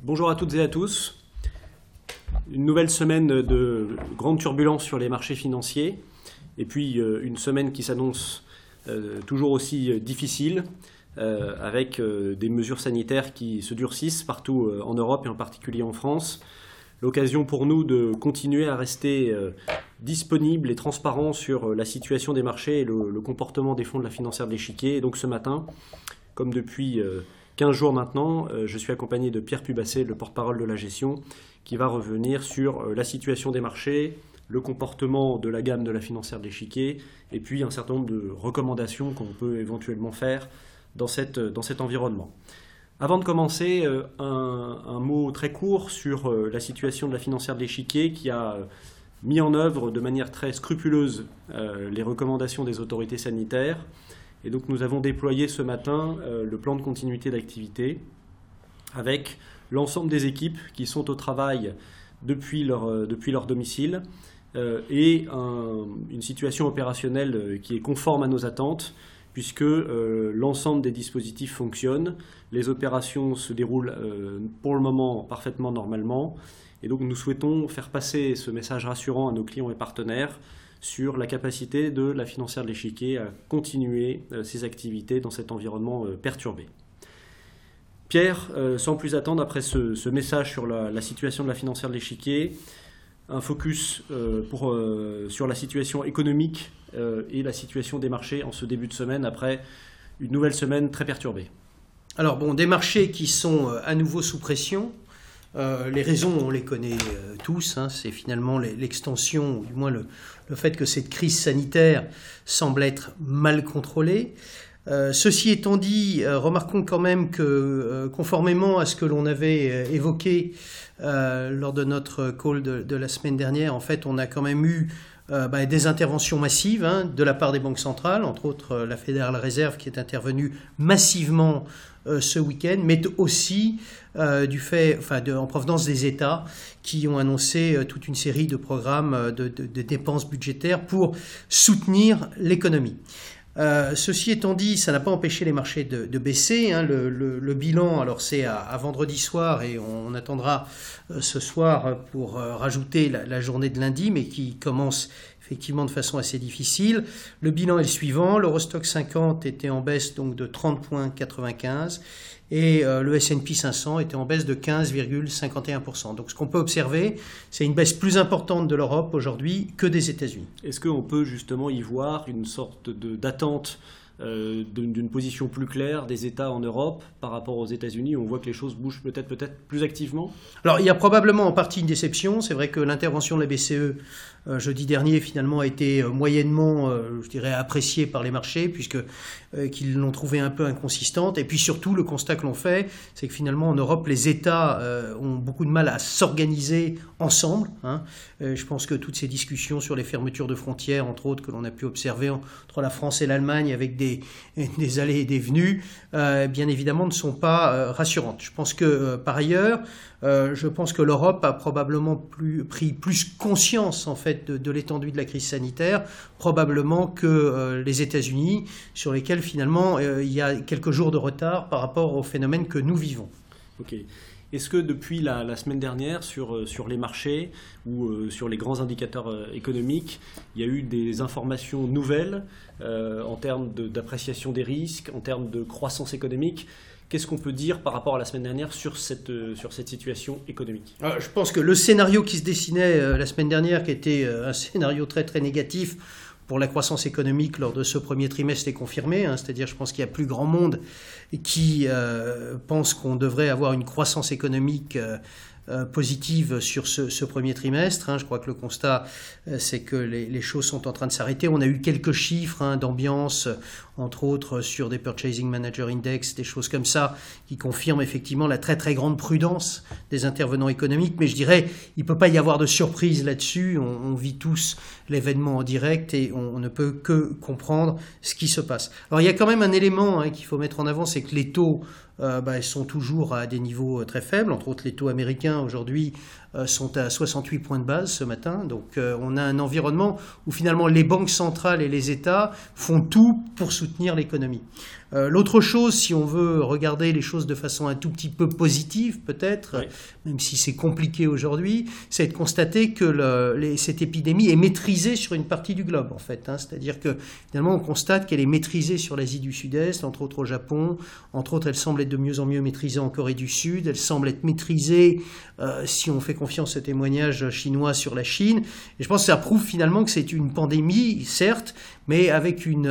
Bonjour à toutes et à tous. Une nouvelle semaine de grande turbulence sur les marchés financiers et puis une semaine qui s'annonce toujours aussi difficile avec des mesures sanitaires qui se durcissent partout en Europe et en particulier en France. L'occasion pour nous de continuer à rester disponibles et transparents sur la situation des marchés et le comportement des fonds de la financière de l'échiquier. Et donc ce matin, comme depuis 15 jours maintenant, je suis accompagné de Pierre Pubasset, le porte-parole de la gestion, qui va revenir sur la situation des marchés, le comportement de la gamme de la financière de l'échiquier, et puis un certain nombre de recommandations qu'on peut éventuellement faire dans cet environnement. Avant de commencer, un mot très court sur la situation de la financière de l'échiquier qui a mis en œuvre de manière très scrupuleuse les recommandations des autorités sanitaires. Et donc nous avons déployé ce matin le plan de continuité d'activité avec l'ensemble des équipes qui sont au travail depuis leur domicile et une situation opérationnelle qui est conforme à nos attentes puisque l'ensemble des dispositifs fonctionnent, les opérations se déroulent pour le moment parfaitement normalement et donc nous souhaitons faire passer ce message rassurant à nos clients et partenaires sur la capacité de la financière de l'échiquier à continuer ses activités dans cet environnement perturbé. Pierre, sans plus attendre, après ce message sur la situation de la financière de l'échiquier, un focus sur la situation économique et la situation des marchés en ce début de semaine après une nouvelle semaine très perturbée. Alors des marchés qui sont à nouveau sous pression. Les raisons, on les connaît tous, c'est finalement l'extension, ou du moins le fait que cette crise sanitaire semble être mal contrôlée. Ceci étant dit, remarquons quand même que conformément à ce que l'on avait évoqué lors de notre call de la semaine dernière, en fait, on a quand même eu des interventions massives de la part des banques centrales, entre autres la Federal Reserve qui est intervenue massivement ce week-end, mais aussi en provenance des États qui ont annoncé toute une série de programmes de dépenses budgétaires pour soutenir l'économie. Ceci étant dit, ça n'a pas empêché les marchés de baisser. Le bilan, alors c'est à vendredi soir et on attendra ce soir pour rajouter la journée de lundi, mais qui commence effectivement de façon assez difficile. Le bilan est le suivant. L'Eurostoxx 50 était en baisse donc de 30,95 et le S&P 500 était en baisse de 15,51%. Donc ce qu'on peut observer, c'est une baisse plus importante de l'Europe aujourd'hui que des États-Unis. Est-ce qu'on peut justement y voir une sorte d'attente d'une position plus claire des États en Europe par rapport aux États-Unis? On voit que les choses bougent peut-être plus activement. Alors il y a probablement en partie une déception. C'est vrai que l'intervention de la BCE jeudi dernier finalement a été moyennement, appréciée par les marchés puisque qu'ils l'ont trouvée un peu inconsistante. Et puis surtout le constat que l'on fait, c'est que finalement en Europe les États ont beaucoup de mal à s'organiser ensemble. Je pense que toutes ces discussions sur les fermetures de frontières, entre autres, que l'on a pu observer entre la France et l'Allemagne avec des allées et des venues, bien évidemment ne sont pas rassurantes. Je pense que par ailleurs, l'Europe a probablement pris plus conscience en fait de l'étendue de la crise sanitaire, probablement que les États-Unis, sur lesquels finalement il y a quelques jours de retard par rapport au phénomène que nous vivons. Ok. Est-ce que depuis la semaine dernière, sur les marchés ou sur les grands indicateurs économiques, il y a eu des informations nouvelles en termes d'appréciation des risques, en termes de croissance économique? Qu'est-ce qu'on peut dire par rapport à la semaine dernière sur cette situation économique? Je pense que le scénario qui se dessinait la semaine dernière, qui était un scénario très très négatif pour la croissance économique lors de ce premier trimestre, est confirmé. C'est-à-dire, je pense qu'il y a plus grand monde qui pense qu'on devrait avoir une croissance économique positive sur ce premier trimestre. Je crois que le constat, c'est que les choses sont en train de s'arrêter. On a eu quelques chiffres d'ambiance, entre autres sur des Purchasing Manager Index, des choses comme ça, qui confirment effectivement la très très grande prudence des intervenants économiques. Mais je dirais, il ne peut pas y avoir de surprise là-dessus. On vit tous l'événement en direct et on ne peut que comprendre ce qui se passe. Alors il y a quand même un élément qu'il faut mettre en avant, c'est que les taux sont toujours à des niveaux très faibles. Entre autres, les taux américains aujourd'hui sont à 68 points de base ce matin. Donc on a un environnement où finalement les banques centrales et les États font tout pour soutenir l'économie. L'autre chose, si on veut regarder les choses de façon un tout petit peu positive peut-être, même si c'est compliqué aujourd'hui, c'est de constater que cette épidémie est maîtrisée sur une partie du globe en fait. C'est-à-dire que finalement on constate qu'elle est maîtrisée sur l'Asie du Sud-Est, entre autres au Japon, entre autres elle semble être de mieux en mieux maîtrisée en Corée du Sud, elle semble être maîtrisée, si on fait confiance aux témoignages chinois, sur la Chine. Et je pense que ça prouve finalement que c'est une pandémie, certes, mais avec une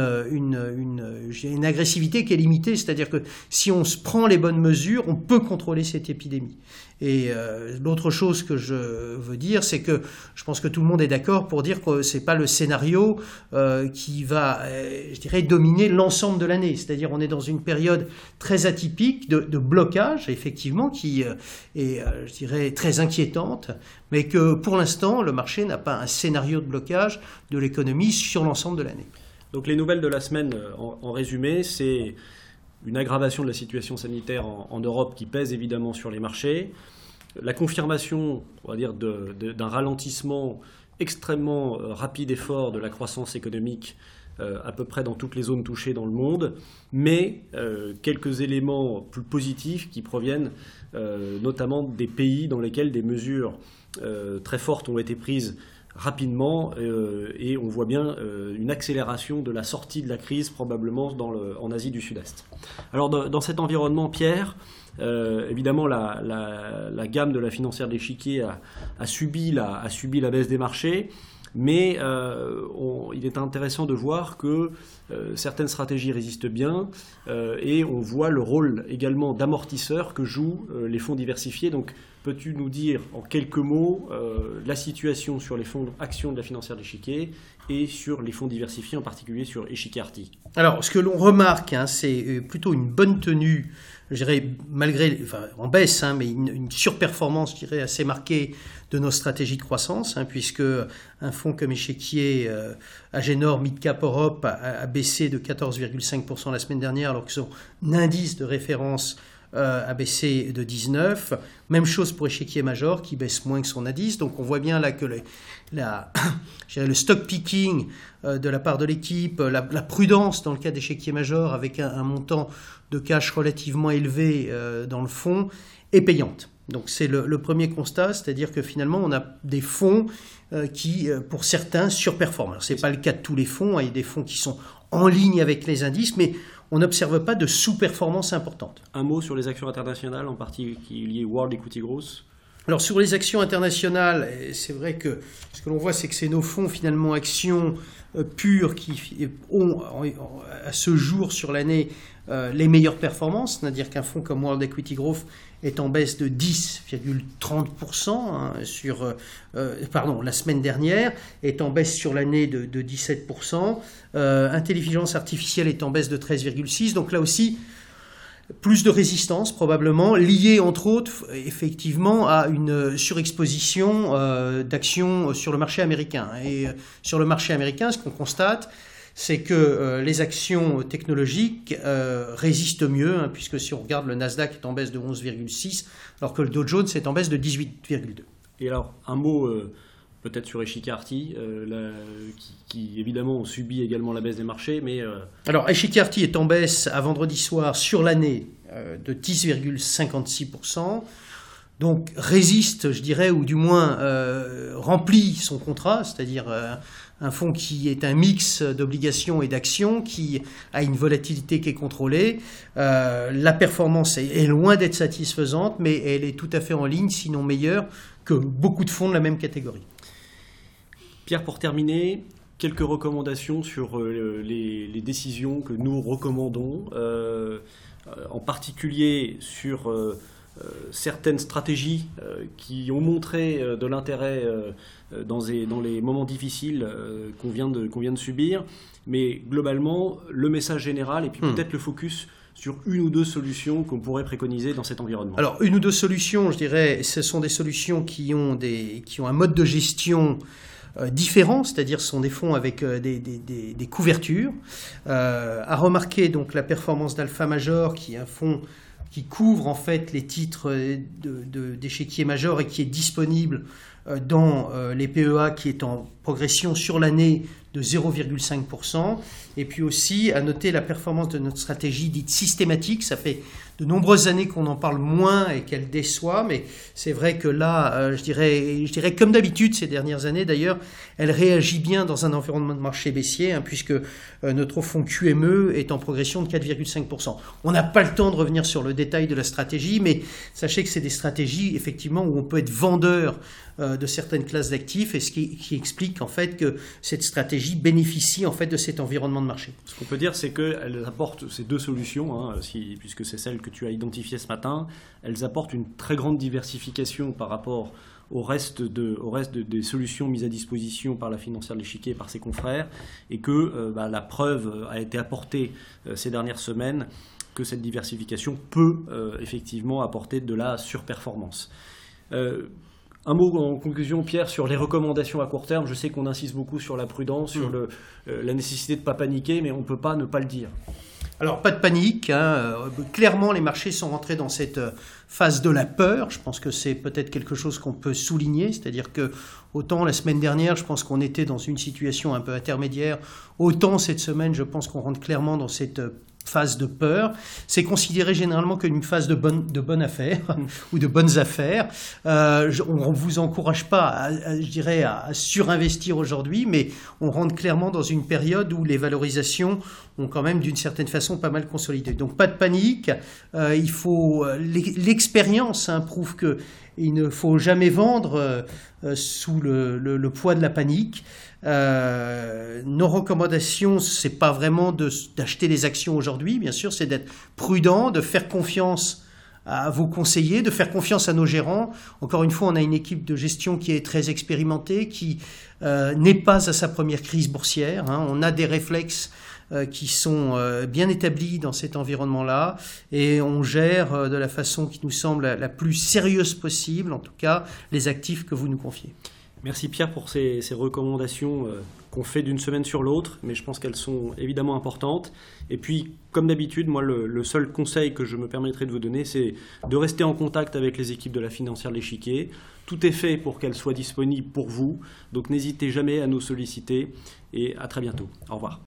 agressivité qui est limitée, c'est-à-dire que si on se prend les bonnes mesures, on peut contrôler cette épidémie. Et l'autre chose que je veux dire, c'est que je pense que tout le monde est d'accord pour dire que c'est pas le scénario qui va, je dirais, dominer l'ensemble de l'année. C'est-à-dire on est dans une période très atypique de blocage, effectivement, qui est, je dirais, très inquiétante, mais que pour l'instant, le marché n'a pas un scénario de blocage de l'économie sur l'ensemble de l'année. Donc les nouvelles de la semaine, en résumé, c'est une aggravation de la situation sanitaire en Europe qui pèse évidemment sur les marchés, la confirmation, on va dire, d'un ralentissement extrêmement rapide et fort de la croissance économique à peu près dans toutes les zones touchées dans le monde, mais quelques éléments plus positifs qui proviennent notamment des pays dans lesquels des mesures très fortes ont été prises rapidement, et on voit bien une accélération de la sortie de la crise probablement en Asie du Sud-Est. Alors dans cet environnement, Pierre, évidemment la gamme de la financière de l'échiquier a subi la baisse des marchés, mais il est intéressant de voir que certaines stratégies résistent bien, et on voit le rôle également d'amortisseur que jouent les fonds diversifiés. Donc peux-tu nous dire en quelques mots la situation sur les fonds actions de la financière de l'échiquier et sur les fonds diversifiés, en particulier sur Échiquier Arty? Alors, ce que l'on remarque, c'est plutôt une bonne tenue, je dirais, en baisse, mais une surperformance, je dirais, assez marquée de nos stratégies de croissance, puisque un fonds comme Échiquier Agénor Mid Cap Europe a baissé de 14,5% la semaine dernière, alors que son indice de référence a baissé de 19. Même chose pour Échiquier Major qui baisse moins que son indice. Donc on voit bien là que le stock picking de la part de l'équipe, la prudence dans le cas d'Échiquier Major avec un montant de cash relativement élevé dans le fonds est payante. Donc c'est le premier constat, c'est-à-dire que finalement on a des fonds qui, pour certains, surperforment. Alors, ce n'est pas le cas de tous les fonds, il y a des fonds qui sont en ligne avec les indices, mais on n'observe pas de sous-performance importante. Un mot sur les actions internationales, en particulier World Equity Growth. Alors sur les actions internationales, c'est vrai que ce que l'on voit, c'est que c'est nos fonds finalement actions pures qui ont à ce jour sur l'année les meilleures performances, c'est-à-dire qu'un fonds comme World Equity Growth est en baisse de 10,30% la semaine dernière, est en baisse sur l'année de 17%. Intelligence artificielle est en baisse de 13,6%. Donc là aussi, plus de résistance probablement, liée entre autres effectivement à une surexposition d'actions sur le marché américain. Et sur le marché américain, ce qu'on constate, c'est que les actions technologiques résistent mieux, puisque si on regarde, le Nasdaq est en baisse de 11,6, alors que le Dow Jones est en baisse de 18,2. Et alors, un mot peut-être sur Échiquier Arty, qui évidemment ont subi également la baisse des marchés, mais... Alors, Échiquier Arty est en baisse à vendredi soir sur l'année de 10,56%. Donc résiste, je dirais, ou du moins remplit son contrat, c'est-à-dire un fonds qui est un mix d'obligations et d'actions, qui a une volatilité qui est contrôlée. La performance est loin d'être satisfaisante, mais elle est tout à fait en ligne, sinon meilleure, que beaucoup de fonds de la même catégorie. Pierre, pour terminer, quelques recommandations sur les décisions que nous recommandons, en particulier sur... certaines stratégies qui ont montré de l'intérêt dans les moments difficiles qu'on vient de subir, mais globalement, le message général et puis peut-être le focus sur une ou deux solutions qu'on pourrait préconiser dans cet environnement. Alors, une ou deux solutions, je dirais, ce sont des solutions qui ont un mode de gestion différents, c'est-à-dire ce sont des fonds avec des couvertures. À remarquer donc la performance d'Alpha Major, qui est un fonds qui couvre en fait les titres d'échiquier major et qui est disponible dans les PEA, qui est en progression sur l'année de 0,5%. Et puis aussi à noter la performance de notre stratégie dite systématique. Ça fait de nombreuses années qu'on en parle moins et qu'elle déçoit, mais c'est vrai que là, je dirais comme d'habitude ces dernières années d'ailleurs, elle réagit bien dans un environnement de marché baissier, puisque notre fonds QME est en progression de 4,5%. On n'a pas le temps de revenir sur le détail de la stratégie, mais sachez que c'est des stratégies effectivement où on peut être vendeur de certaines classes d'actifs, et ce qui explique en fait que cette stratégie bénéficie en fait de cet environnement de marché. Ce qu'on peut dire, c'est qu'elles apportent ces deux solutions, puisque c'est celles que tu as identifiées ce matin, elles apportent une très grande diversification par rapport au reste des solutions mises à disposition par la financière de l'échiquier et par ses confrères, et que la preuve a été apportée ces dernières semaines que cette diversification peut effectivement apporter de la surperformance. Un mot en conclusion, Pierre, sur les recommandations à court terme. Je sais qu'on insiste beaucoup sur la prudence, sur la nécessité de ne pas paniquer, mais on ne peut pas ne pas le dire. Alors, pas de panique. Clairement, les marchés sont rentrés dans cette phase de la peur. Je pense que c'est peut-être quelque chose qu'on peut souligner. C'est-à-dire que, autant la semaine dernière, je pense qu'on était dans une situation un peu intermédiaire, autant cette semaine, je pense qu'on rentre clairement dans cette phase de peur. C'est considéré généralement comme une phase de bonne affaire ou de bonnes affaires. On ne vous encourage pas à surinvestir aujourd'hui, mais on rentre clairement dans une période où les valorisations ont quand même d'une certaine façon pas mal consolidé. Donc pas de panique. L'expérience prouve que il ne faut jamais vendre sous le poids de la panique. Nos recommandations, c'est pas vraiment d'acheter des actions aujourd'hui, bien sûr, c'est d'être prudent, de faire confiance à vos conseillers, de faire confiance à nos gérants. Encore une fois, on a une équipe de gestion qui est très expérimentée, qui n'est pas à sa première crise boursière. On a des réflexes qui sont bien établis dans cet environnement-là, et on gère de la façon qui nous semble la plus sérieuse possible, en tout cas, les actifs que vous nous confiez. Merci Pierre pour ces recommandations qu'on fait d'une semaine sur l'autre, mais je pense qu'elles sont évidemment importantes. Et puis, comme d'habitude, moi, le seul conseil que je me permettrai de vous donner, c'est de rester en contact avec les équipes de la financière de l'échiquier. Tout est fait pour qu'elles soient disponibles pour vous, donc n'hésitez jamais à nous solliciter, et à très bientôt. Au revoir.